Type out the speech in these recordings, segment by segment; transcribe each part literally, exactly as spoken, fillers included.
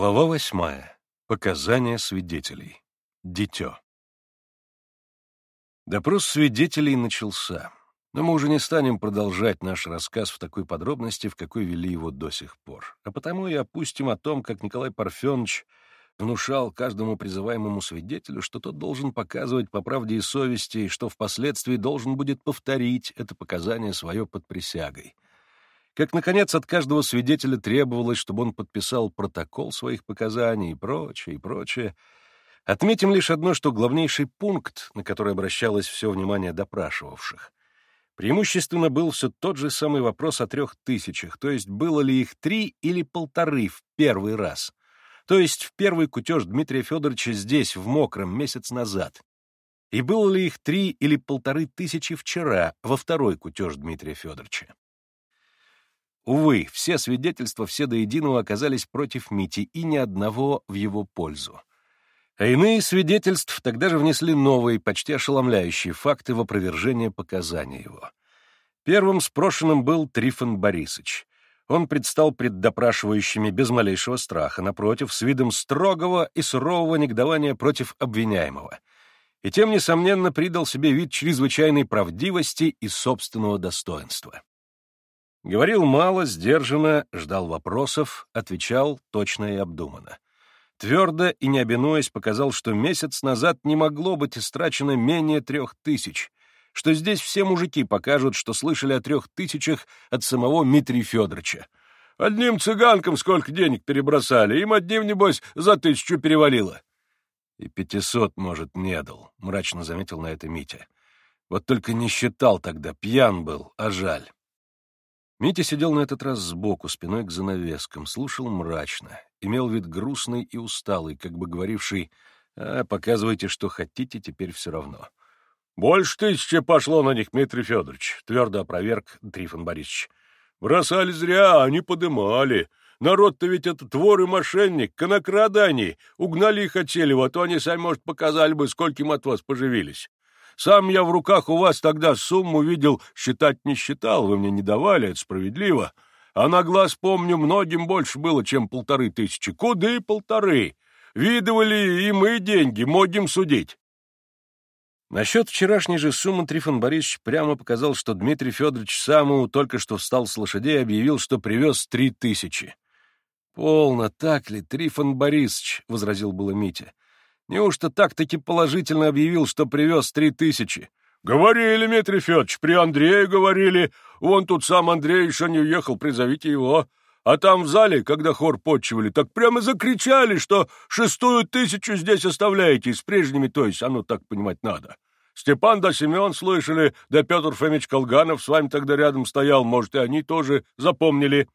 Глава восьмая. Показания свидетелей. Дитё. Допрос свидетелей начался, но мы уже не станем продолжать наш рассказ в такой подробности, в какой вели его до сих пор, а потому и опустим о том, как Николай Парфенович внушал каждому призываемому свидетелю, что тот должен показывать по правде и совести, и что впоследствии должен будет повторить это показание свое под присягой. Как, наконец, от каждого свидетеля требовалось, чтобы он подписал протокол своих показаний и прочее, и прочее. Отметим лишь одно, что главнейший пункт, на который обращалось все внимание допрашивавших, преимущественно был все тот же самый вопрос о трех тысячах, то есть было ли их три или полторы в первый раз, то есть в первый кутеж Дмитрия Федоровича здесь, в Мокром, месяц назад, и было ли их три или полторы тысячи вчера, во второй кутеж Дмитрия Федоровича. Увы, все свидетельства, все до единого оказались против Мити, и ни одного в его пользу. А иные свидетельств тогда же внесли новые, почти ошеломляющие факты в опровержение показаний его. Первым спрошенным был Трифон Борисович. Он предстал пред допрашивающими без малейшего страха, напротив, с видом строгого и сурового негодования против обвиняемого, и тем, несомненно, придал себе вид чрезвычайной правдивости и собственного достоинства. Говорил мало, сдержанно, ждал вопросов, отвечал точно и обдуманно. Твердо и не обинуясь показал, что месяц назад не могло быть истрачено менее трех тысяч, что здесь все мужики покажут, что слышали о трех тысячах от самого Дмитрия Федоровича. Одним цыганкам сколько денег перебросали, им одним, небось, за тысячу перевалило. И пятисот, может, не дал, — мрачно заметил на это Митя. Вот только не считал тогда, пьян был, а жаль. Митя сидел на этот раз сбоку, спиной к занавескам, слушал мрачно, имел вид грустный и усталый, как бы говоривший: «А, показывайте, что хотите, теперь все равно». «Больше тысячи пошло на них, Дмитрий Федорович», — твердо опроверг Трифон Борисович. «Бросали зря, они подымали. Народ-то ведь этот вор и мошенник, конокрады они. Угнали и хотели, вот они сами, может, показали бы, скольким от вас поживились. Сам я в руках у вас тогда сумму видел, считать не считал, вы мне не давали, это справедливо. А на глаз, помню, многим больше было, чем полторы тысячи. Куды полторы? Видывали и мы деньги, могим судить». Насчет вчерашней же суммы Трифон Борисович прямо показал, что Дмитрий Федорович самому только что встал с лошадей и объявил, что привез три тысячи. «Полно, так ли, Трифон Борисович?» — возразил было Митя. «Неужто так-таки положительно объявил, что привез три тысячи?» «Говорили, Дмитрий Федорович, при Андрее говорили. Вон тут сам Андрей еще не уехал, призовите его. А там в зале, когда хор подчивали, так прямо закричали, что шестую тысячу здесь оставляете, с прежними, то есть, а ну так понимать надо. Степан да Семен слышали, да Петр Фомич Колганов с вами тогда рядом стоял, может, и они тоже запомнили».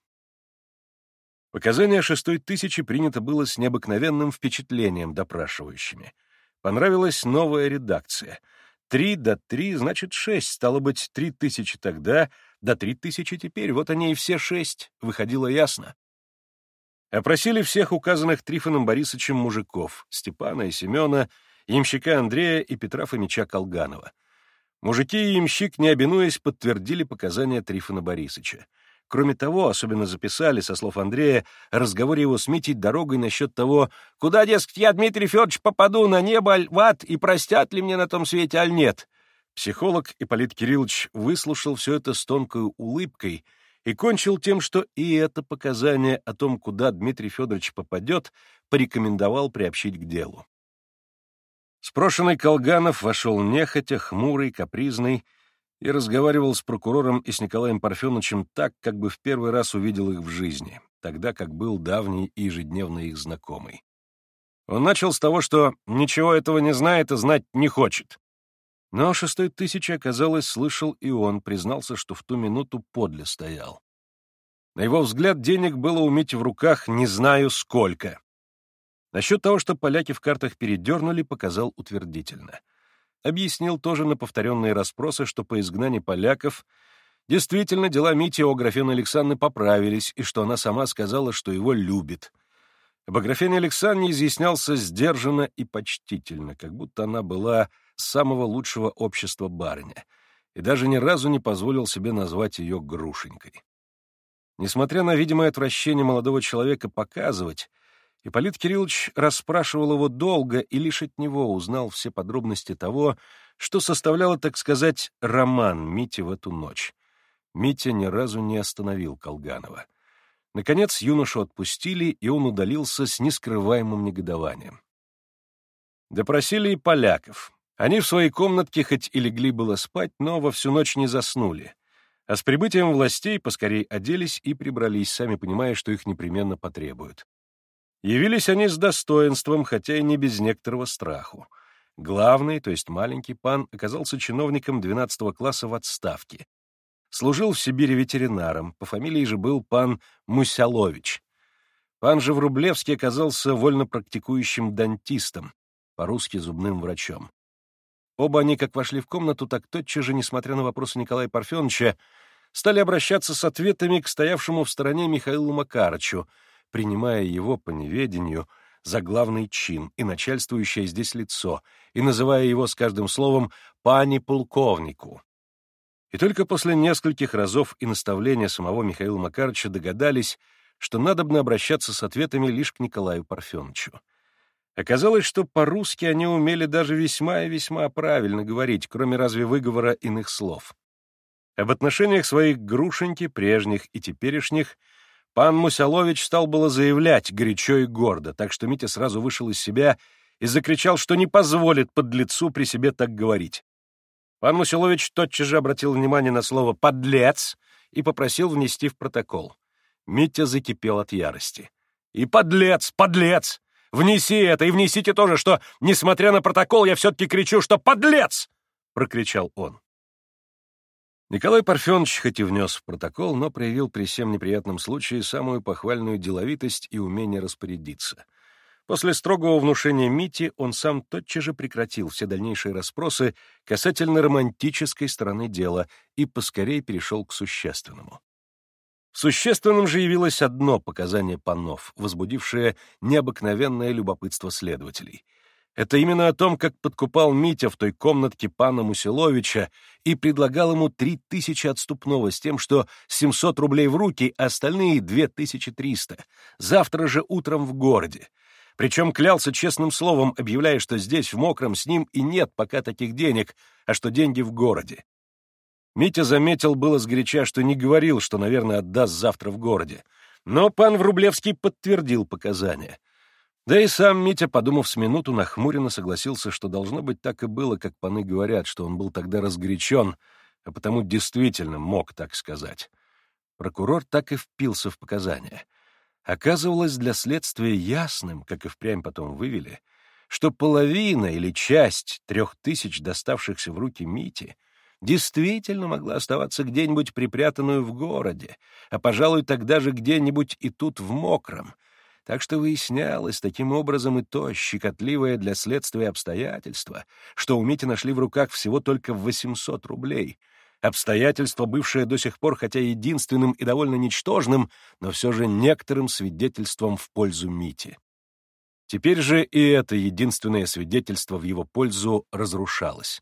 Показания шестой тысячи принято было с необыкновенным впечатлением допрашивающими. Понравилась новая редакция. Три до три, значит, шесть, стало быть, три тысячи тогда, до три тысячи теперь, вот они и все шесть, выходило ясно. Опросили всех указанных Трифоном Борисовичем мужиков, Степана и Семена, ямщика Андрея и Петра Фомича Колганова. Мужики и ямщик, не обинуясь, подтвердили показания Трифона Борисовича. Кроме того, особенно записали, со слов Андрея, о разговоре его с Митей дорогой насчет того, куда, дескать, я, Дмитрий Федорович, попаду, на небо, аль в ад, и простят ли мне на том свете, аль нет. Психолог Ипполит Кириллович выслушал все это с тонкой улыбкой и кончил тем, что и это показание о том, куда Дмитрий Федорович попадет, порекомендовал приобщить к делу. Спрошенный Колганов вошел нехотя, хмурый, капризный, и разговаривал с прокурором и с Николаем Парфеновичем так, как бы в первый раз увидел их в жизни, тогда как был давний и ежедневно их знакомый. Он начал с того, что ничего этого не знает и знать не хочет. Но шестой тысячи, оказалось, слышал и он, признался, что в ту минуту подле стоял. На его взгляд, денег было у Мити в руках не знаю сколько. Насчет того, что поляки в картах передернули, показал утвердительно. Объяснил тоже на повторенные расспросы, что по изгнанию поляков действительно дела Мити у Аграфены Александры поправились, и что она сама сказала, что его любит. Об Аграфене Александре изъяснялся сдержанно и почтительно, как будто она была самого лучшего общества барыня, и даже ни разу не позволил себе назвать ее Грушенькой. Несмотря на видимое отвращение молодого человека показывать, Ипполит Кириллович расспрашивал его долго и лишь от него узнал все подробности того, что составляло, так сказать, роман Мити в эту ночь. Митя ни разу не остановил Колганова. Наконец юношу отпустили, и он удалился с нескрываемым негодованием. Допросили и поляков. Они в своей комнатке хоть и легли было спать, но во всю ночь не заснули. А с прибытием властей поскорей оделись и прибрались, сами понимая, что их непременно потребуют. Явились они с достоинством, хотя и не без некоторого страху. Главный, то есть маленький пан, оказался чиновником двенадцатого класса в отставке. Служил в Сибири ветеринаром, по фамилии же был пан Мусялович. Пан же Врублевский оказался вольнопрактикующим дантистом, по-русски зубным врачом. Оба они, как вошли в комнату, так тотчас же, несмотря на вопросы Николая Парфеновича, стали обращаться с ответами к стоявшему в стороне Михаилу Макарычу, принимая его по неведению за главный чин и начальствующее здесь лицо, и называя его с каждым словом «пани полковнику». И только после нескольких разов и наставления самого Михаила Макарыча догадались, что надобно обращаться с ответами лишь к Николаю Парфеновичу. Оказалось, что по-русски они умели даже весьма и весьма правильно говорить, кроме разве выговора иных слов. Об отношениях своих к Грушеньке, прежних и теперешних, пан Мусялович стал было заявлять горячо и гордо, так что Митя сразу вышел из себя и закричал, что не позволит подлецу при себе так говорить. Пан Мусялович тотчас же обратил внимание на слово «подлец» и попросил внести в протокол. Митя закипел от ярости. «И подлец, подлец! Внеси это, и внесите тоже, что, несмотря на протокол, я все-таки кричу, что подлец!» — прокричал он. Николай Парфенович хоть и внес в протокол, но проявил при всем неприятном случае самую похвальную деловитость и умение распорядиться. После строгого внушения Мити он сам тотчас же прекратил все дальнейшие расспросы касательно романтической стороны дела и поскорей перешел к существенному. Существенным же явилось одно показание панов, возбудившее необыкновенное любопытство следователей. Это именно о том, как подкупал Митя в той комнатке пана Мусяловича и предлагал ему три тысячи отступного с тем, что семьсот рублей в руки, а остальные две тысячи триста. Завтра же утром в городе. Причем клялся честным словом, объявляя, что здесь, в Мокром, с ним и нет пока таких денег, а что деньги в городе. Митя заметил было сгоряча, что не говорил, что, наверное, отдаст завтра в городе. Но пан Врублевский подтвердил показания. Да и сам Митя, подумав с минуту, нахмуренно согласился, что должно быть так и было, как паны говорят, что он был тогда разгорячен, а потому действительно мог так сказать. Прокурор так и впился в показания. Оказывалось для следствия ясным, как и впрямь потом вывели, что половина или часть трех тысяч, доставшихся в руки Мити, действительно могла оставаться где-нибудь припрятанную в городе, а, пожалуй, тогда же где-нибудь и тут в Мокром. Так что выяснялось таким образом и то щекотливое для следствия обстоятельство, что у Мити нашли в руках всего только восемьсот рублей. Обстоятельство, бывшее до сих пор, хотя единственным и довольно ничтожным, но все же некоторым свидетельством в пользу Мити. Теперь же и это единственное свидетельство в его пользу разрушалось.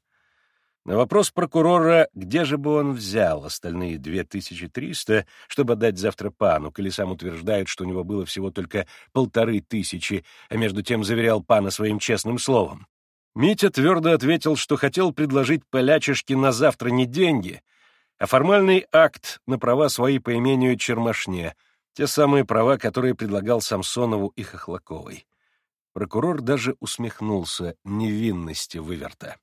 На вопрос прокурора, где же бы он взял остальные две тысячи триста, чтобы отдать завтра пану, коли сам утверждает, что у него было всего только полторы тысячи, а между тем заверял пана своим честным словом, Митя твердо ответил, что хотел предложить полячишке на завтра не деньги, а формальный акт на права свои по имению Чермашне, те самые права, которые предлагал Самсонову и Хохлаковой. Прокурор даже усмехнулся невинности выверта.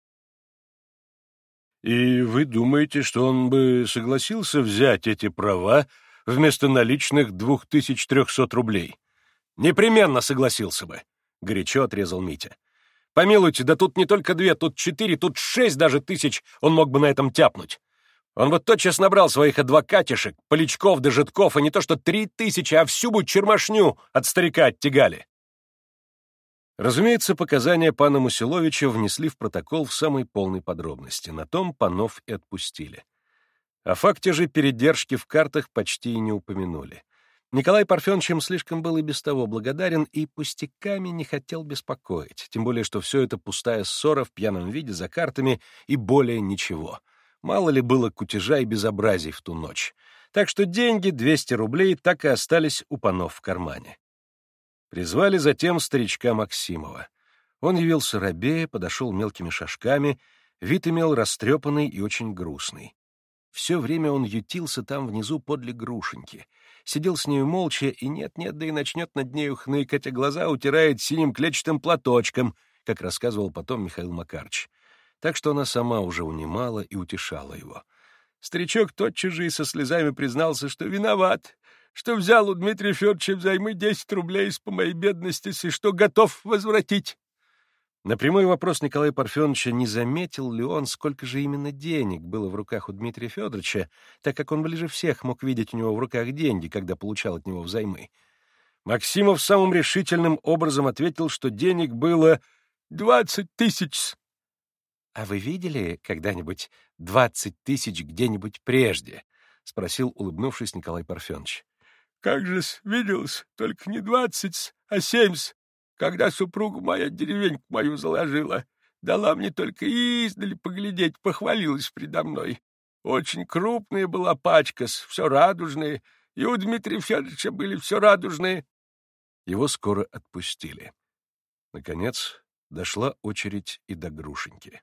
«И вы думаете, что он бы согласился взять эти права вместо наличных двух тысяч трехсот рублей?» «Непременно согласился бы», — горячо отрезал Митя. «Помилуйте, да тут не только две, тут четыре, тут шесть даже тысяч он мог бы на этом тяпнуть. Он вот тотчас набрал своих адвокатишек, полячков да житков, и не то что три тысячи, а всю бы чермашню от старика оттягали». Разумеется, показания пана Мусяловича внесли в протокол в самой полной подробности. На том панов и отпустили. О факте же передержки в картах почти и не упомянули. Николай Парфенович им слишком был и без того благодарен и пустяками не хотел беспокоить, тем более что все это пустая ссора в пьяном виде за картами и более ничего. Мало ли было кутежа и безобразий в ту ночь. Так что деньги, двести рублей, так и остались у панов в кармане. Призвали затем старичка Максимова. Он явился робея, подошел мелкими шажками, вид имел растрепанный и очень грустный. Все время он ютился там внизу подле Грушеньки, сидел с нею молча и нет-нет, да и начнет над нею хныкать, а глаза утирает синим клетчатым платочком, как рассказывал потом Михаил Макарыч. Так что она сама уже унимала и утешала его. Старичок тотчас же и со слезами признался, что виноват, что взял у Дмитрия Федоровича взаймы десять рублей по моей бедности и что готов возвратить. На прямой вопрос Николая Парфеновича, не заметил ли он, сколько же именно денег было в руках у Дмитрия Федоровича, так как он ближе всех мог видеть у него в руках деньги, когда получал от него взаймы, Максимов самым решительным образом ответил, что денег было двадцать тысяч. — А вы видели когда-нибудь двадцать тысяч где-нибудь прежде? — спросил, улыбнувшись, Николай Парфенович. — Как же-с, видел-с, только не двадцать, а семь-с. Когда супруга моя деревеньку мою заложила, дала мне только издали поглядеть, похвалилась предо мной. Очень крупная была пачка, все радужные, и у Дмитрия Федоровича были все радужные. Его скоро отпустили. Наконец, дошла очередь и до Грушеньки.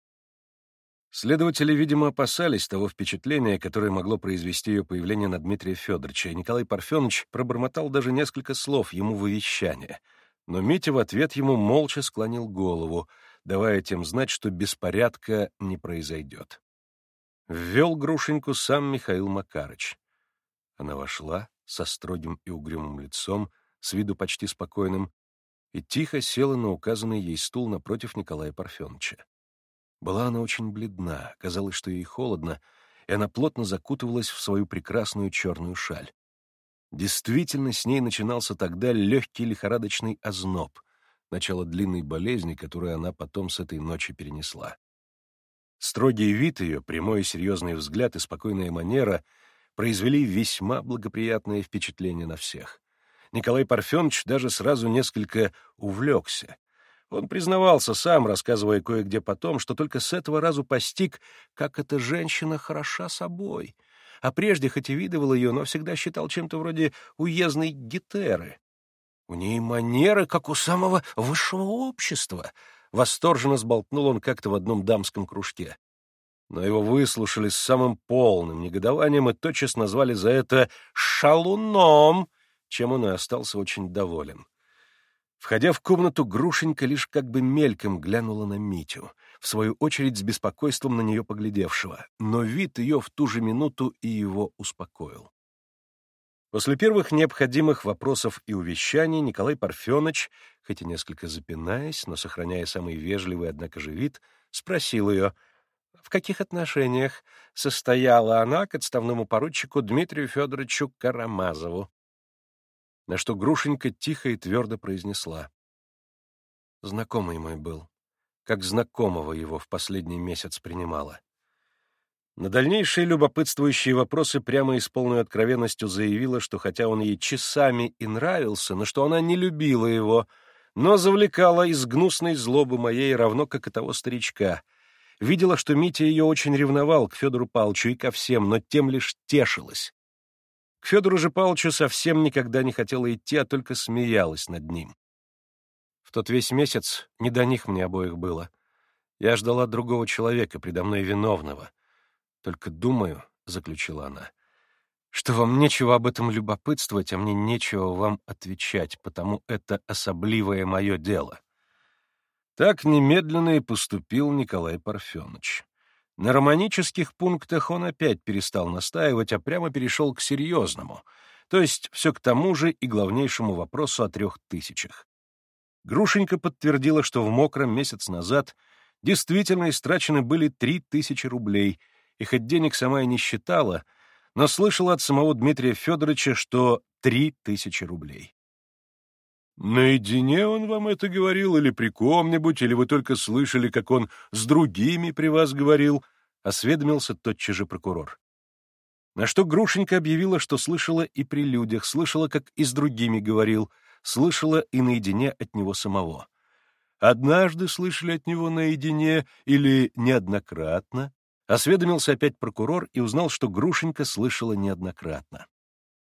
Следователи, видимо, опасались того впечатления, которое могло произвести ее появление на Дмитрия Федоровича, и Николай Парфенович пробормотал даже несколько слов ему в увещание. Но Митя в ответ ему молча склонил голову, давая тем знать, что беспорядка не произойдет. Ввел Грушеньку сам Михаил Макарыч. Она вошла со строгим и угрюмым лицом, с виду почти спокойным, и тихо села на указанный ей стул напротив Николая Парфеновича. Была она очень бледна, казалось, что ей холодно, и она плотно закутывалась в свою прекрасную черную шаль. Действительно, с ней начинался тогда легкий лихорадочный озноб, начало длинной болезни, которую она потом с этой ночи перенесла. Строгий вид ее, прямой и серьезный взгляд и спокойная манера произвели весьма благоприятное впечатление на всех. Николай Парфенович даже сразу несколько увлекся. Он признавался сам, рассказывая кое-где потом, что только с этого разу постиг, как эта женщина хороша собой, а прежде хоть и видывал ее, но всегда считал чем-то вроде уездной гетеры. У ней манеры, как у самого высшего общества, восторженно сболтнул он как-то в одном дамском кружке. Но его выслушали с самым полным негодованием и тотчас назвали за это «шалуном», чем он и остался очень доволен. Входя в комнату, Грушенька лишь как бы мельком глянула на Митю, в свою очередь с беспокойством на нее поглядевшего, но вид ее в ту же минуту и его успокоил. После первых необходимых вопросов и увещаний Николай Парфенович, хоть и несколько запинаясь, но сохраняя самый вежливый, однако же вид, спросил ее, в каких отношениях состояла она к отставному поручику Дмитрию Федоровичу Карамазову. На что Грушенька тихо и твердо произнесла: «Знакомый мой был, как знакомого его в последний месяц принимала». На дальнейшие любопытствующие вопросы прямо и с полной откровенностью заявила, что хотя он ей часами и нравился, но что она не любила его, но завлекала из гнусной злобы моей, равно как и того старичка. Видела, что Митя ее очень ревновал к Федору Павловичу и ко всем, но тем лишь тешилась. К Федору же Павловичу совсем никогда не хотела идти, а только смеялась над ним. В тот весь месяц не до них мне обоих было. Я ждала другого человека, предо мной виновного. Только думаю, — заключила она, — что вам нечего об этом любопытствовать, а мне нечего вам отвечать, потому это особливое мое дело. Так немедленно и поступил Николай Парфенович. На романических пунктах он опять перестал настаивать, а прямо перешел к серьезному, то есть все к тому же и главнейшему вопросу о трех тысячах. Грушенька подтвердила, что в Мокром месяц назад действительно истрачены были три тысячи рублей, и хоть денег сама и не считала, но слышала от самого Дмитрия Федоровича, что три тысячи рублей. «Наедине он вам это говорил, или при ком-нибудь, или вы только слышали, как он с другими при вас говорил?» — осведомился тотчас же прокурор. На что Грушенька объявила, что слышала и при людях, слышала, как и с другими говорил, слышала и наедине от него самого. «Однажды слышали от него наедине или неоднократно?» — осведомился опять прокурор и узнал, что Грушенька слышала неоднократно.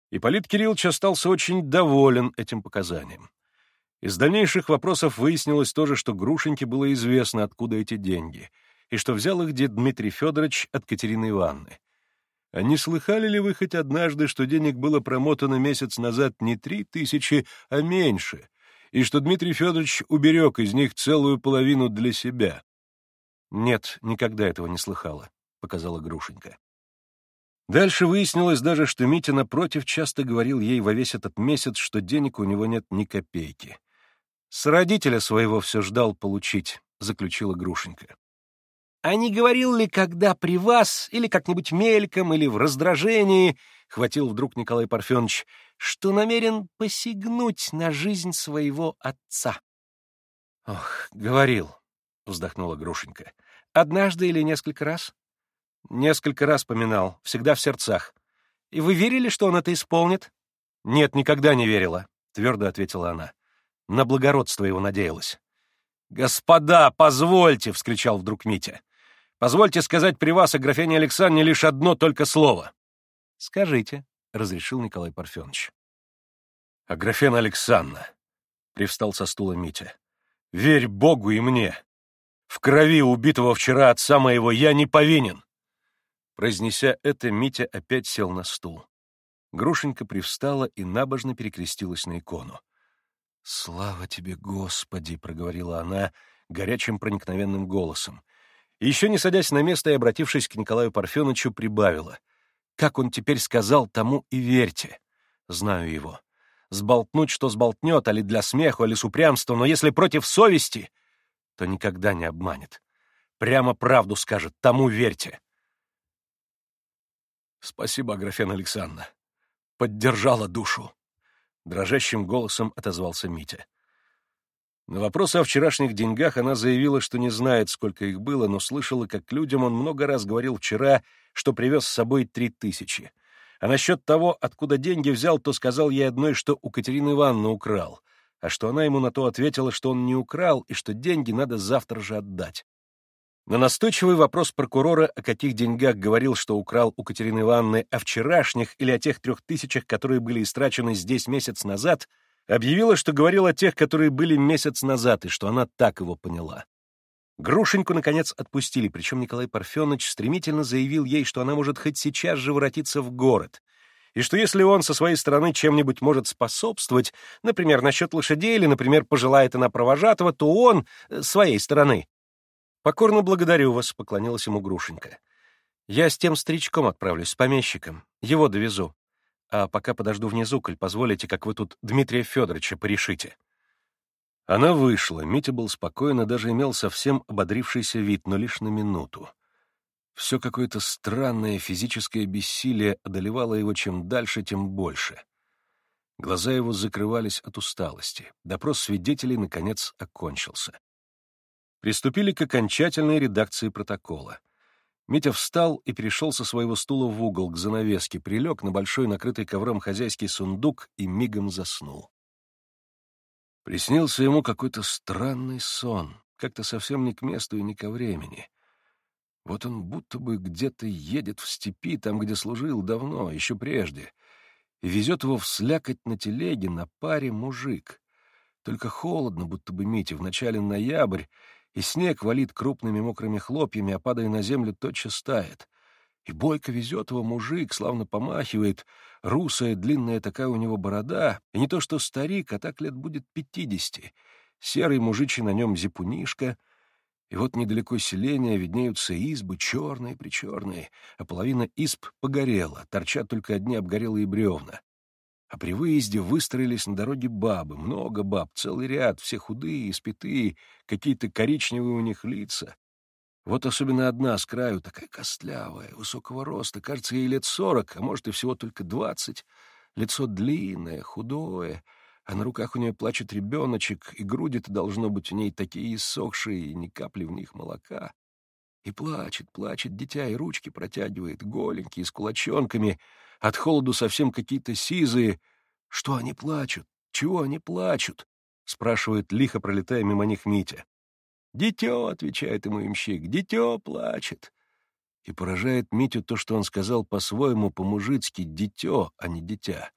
Ипполит Кириллович остался очень доволен этим показанием. Из дальнейших вопросов выяснилось тоже, что Грушеньке было известно, откуда эти деньги, и что взял их дед Дмитрий Федорович от Катерины Ивановны. А не слыхали ли вы хоть однажды, что денег было промотано месяц назад не три тысячи, а меньше, и что Дмитрий Федорович уберег из них целую половину для себя? — Нет, никогда этого не слыхала, — показала Грушенька. Дальше выяснилось даже, что Митя, напротив, часто говорил ей во весь этот месяц, что денег у него нет ни копейки. «С родителя своего все ждал получить», — заключила Грушенька. «А не говорил ли, когда при вас, или как-нибудь мельком, или в раздражении, — хватил вдруг Николай Парфенович, — что намерен посягнуть на жизнь своего отца?» «Ох, говорил», — вздохнула Грушенька. «Однажды или несколько раз?» «Несколько раз поминал, всегда в сердцах. И вы верили, что он это исполнит?» «Нет, никогда не верила», — твердо ответила она. На благородство его надеялась. «Господа, позвольте!» — вскричал вдруг Митя. «Позвольте сказать при вас о графине Александре лишь одно только слово». «Скажите», — разрешил Николай Парфенович. «А графена Александра», — привстал со стула Митя, — «верь Богу и мне. В крови убитого вчера отца моего я не повинен». Произнеся это, Митя опять сел на стул. Грушенька привстала и набожно перекрестилась на икону. «Слава тебе, Господи!» — проговорила она горячим проникновенным голосом. И еще не садясь на место и обратившись к Николаю Парфеновичу, прибавила. «Как он теперь сказал, тому и верьте. Знаю его. Сболтнуть, что сболтнет, али для смеху, али с упрямством, но если против совести, то никогда не обманет. Прямо правду скажет, тому верьте». «Спасибо, Аграфена Александровна. Поддержала душу», — дрожащим голосом отозвался Митя. На вопросы о вчерашних деньгах она заявила, что не знает, сколько их было, но слышала, как людям он много раз говорил вчера, что привез с собой три тысячи. А насчет того, откуда деньги взял, то сказал ей одной, что у Катерины Ивановны украл, а что она ему на то ответила, что он не украл и что деньги надо завтра же отдать. На настойчивый вопрос прокурора, о каких деньгах говорил, что украл у Катерины Ивановны, о вчерашних или о тех трех тысячах, которые были истрачены здесь месяц назад, объявила, что говорил о тех, которые были месяц назад, и что она так его поняла. Грушеньку, наконец, отпустили, причем Николай Парфенович стремительно заявил ей, что она может хоть сейчас же воротиться в город, и что если он со своей стороны чем-нибудь может способствовать, например, насчет лошадей или, например, пожелает она провожатого, то он с своей стороны. «Покорно благодарю вас», — поклонилась ему Грушенька. «Я с тем старичком отправлюсь, с помещиком. Его довезу. А пока подожду внизу, коль позволите, как вы тут Дмитрия Федоровича порешите». Она вышла. Митя был спокоен и даже имел совсем ободрившийся вид, но лишь на минуту. Все какое-то странное физическое бессилие одолевало его чем дальше, тем больше. Глаза его закрывались от усталости. Допрос свидетелей, наконец, окончился. Приступили к окончательной редакции протокола. Митя встал и перешел со своего стула в угол к занавеске, прилег на большой накрытый ковром хозяйский сундук и мигом заснул. Приснился ему какой-то странный сон, как-то совсем не к месту и не ко времени. Вот он будто бы где-то едет в степи, там, где служил давно, еще прежде, и везет его вслякоть на телеге на паре мужик. Только холодно, будто бы Мите, в начале ноябрь, и снег валит крупными мокрыми хлопьями, а падая на землю, тотчас тает. И бойко везет его мужик, славно помахивает, русая, длинная такая у него борода, и не то что старик, а так лет будет пятидесяти. Серый мужичий на нем зипунишка, и вот недалеко селения виднеются избы, черные-причерные, а половина изб погорела, торчат только одни обгорелые бревна. А при выезде выстроились на дороге бабы, много баб, целый ряд, все худые, испитые, какие-то коричневые у них лица. Вот особенно одна с краю, такая костлявая, высокого роста, кажется, ей лет сорок, а может и всего только двадцать. Лицо длинное, худое, а на руках у нее плачет ребеночек, и груди-то должно быть у ней такие иссохшие, и ни капли в них молока. И плачет, плачет дитя, и ручки протягивает, голенькие, с кулачонками, от холоду совсем какие-то сизые. Что они плачут? Чего они плачут? — спрашивает, лихо пролетая мимо них Митя. «Дитё», — отвечает ему имщик, — «дитё плачет». И поражает Митю то, что он сказал по-своему, по-мужицки, «дитё», а не «дитя».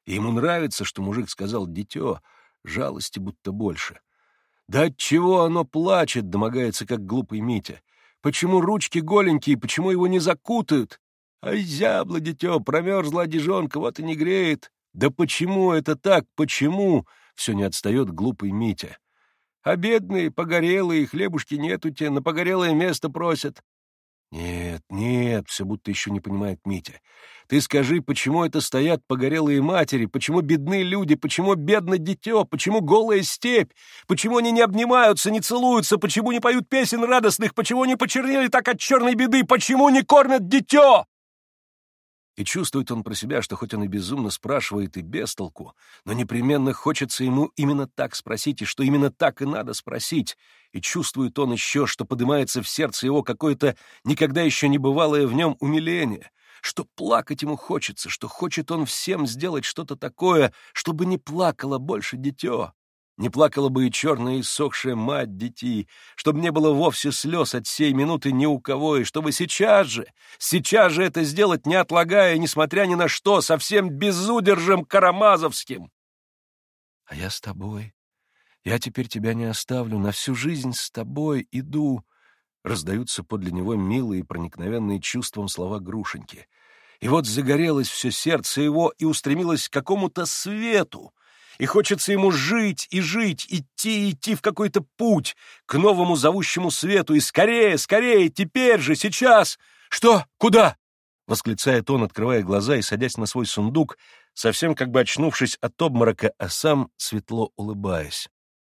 И ему нравится, что мужик сказал «дитё», жалости будто больше. Да отчего оно плачет, домогается, как глупый Митя? Почему ручки голенькие, почему его не закутают? Ай, зябло, дитё, промерзла одежонка, вот и не греет. Да почему это так, почему? Все не отстает глупый Митя. А бедные, погорелые, хлебушки нету те, на погорелое место просят. Нет, нет, все будто еще не понимает Митя. Ты скажи, почему это стоят погорелые матери, почему бедные люди, почему бедно дитё, почему голая степь, почему они не обнимаются, не целуются, почему не поют песен радостных, почему не почернели так от черной беды, почему не кормят дитё? И чувствует он про себя, что хоть он и безумно спрашивает и без толку, но непременно хочется ему именно так спросить, и что именно так и надо спросить. И чувствует он еще, что поднимается в сердце его какое-то никогда еще не бывалое в нем умиление, что плакать ему хочется, что хочет он всем сделать что-то такое, чтобы не плакало больше дитё. Не плакала бы и черная иссохшая мать детей, чтобы не было вовсе слез от сей минуты ни у кого, и чтобы сейчас же, сейчас же это сделать, не отлагая, несмотря ни на что, совсем безудержем карамазовским. А я с тобой. Я теперь тебя не оставлю, на всю жизнь с тобой иду. Раздаются подле него милые, проникновенные чувством слова Грушеньки. И вот загорелось все сердце его и устремилось к какому-то свету. И хочется ему жить и жить, идти и идти в какой-то путь, к новому зовущему свету, и скорее, скорее, теперь же, сейчас! Что? Куда? — восклицает он, открывая глаза и садясь на свой сундук, совсем как бы очнувшись от обморока, а сам светло улыбаясь.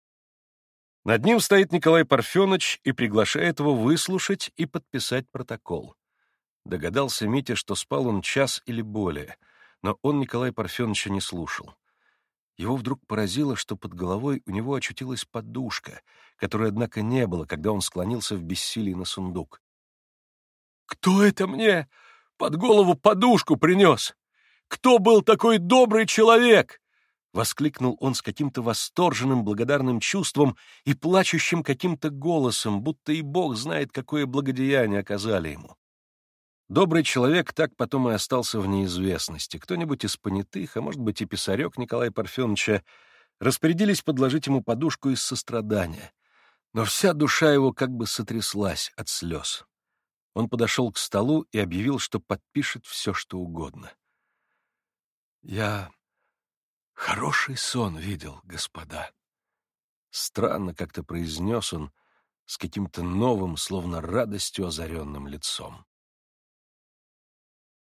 Над ним стоит Николай Парфеныч и приглашает его выслушать и подписать протокол. Догадался Митя, что спал он час или более, но он Николая Парфеныча не слушал. Его вдруг поразило, что под головой у него очутилась подушка, которой, однако, не было, когда он склонился в бессилии на сундук. «Кто это мне под голову подушку принес? Кто был такой добрый человек?» — воскликнул он с каким-то восторженным, благодарным чувством и плачущим каким-то голосом, будто и Бог знает, какое благодеяние оказали ему. Добрый человек так потом и остался в неизвестности. Кто-нибудь из понятых, а может быть и писарек Николая Парфеныча, распорядились подложить ему подушку из сострадания. Но вся душа его как бы сотряслась от слез. Он подошел к столу и объявил, что подпишет все, что угодно. «Я хороший сон видел, господа». Странно как-то произнес он с каким-то новым, словно радостью озаренным лицом.